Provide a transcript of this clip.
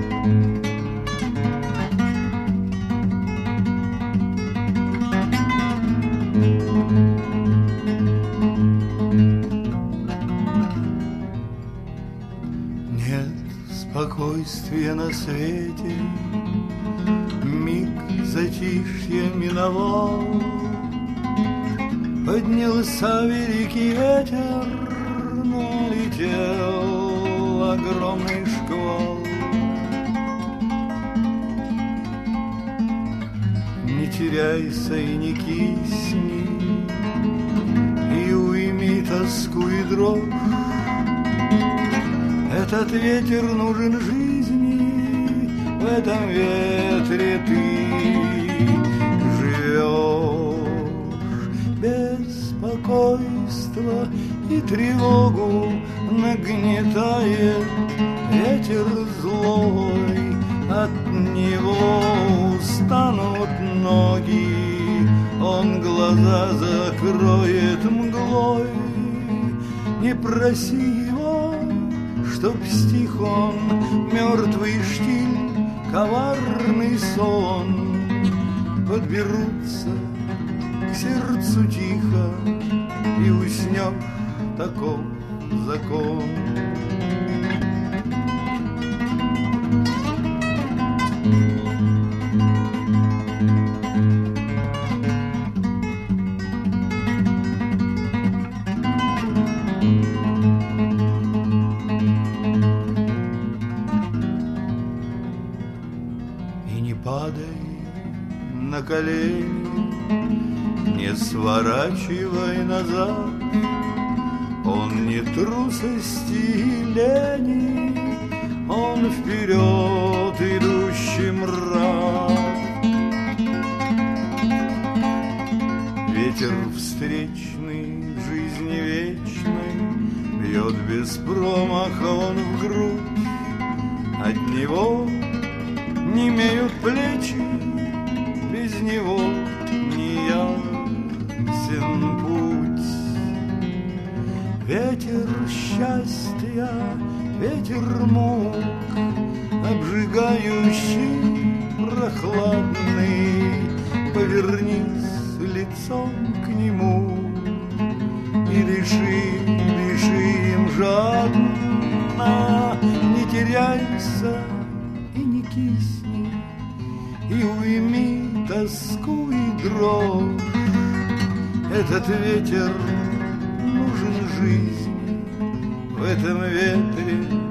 Спокойствие на свете, миг затишья миновал, поднялся великий ветер, налетел огромный шквал. Не теряйся и не кисни, и уйми тоску и дрожь. Этот ветер нужен жизни, в этом ветре ты живешь. Беспокойство и тревогу нагнетает ветер злой, от него устанут ноги, он глаза закроет мглой. Не проси его, чтоб стих он, мертвый штиль, коварный сон, подберутся к сердцу тихо, и уснешь, таков закон. На колени, не сворачивай назад, он не трусости и лени, он вперед идущим рад. Ветер встречный, жизни вечной, бьет без промаха он в грудь, от него немеют плечи, без него не ясен путь. Ветер счастья, ветер мук, обжигающий, прохладный, повернись лицом к нему и дыши, дыши им жадно, не теряйся и не кисни, и уйми тоску и дрожь. Этот ветер нужен жизни, в этом ветре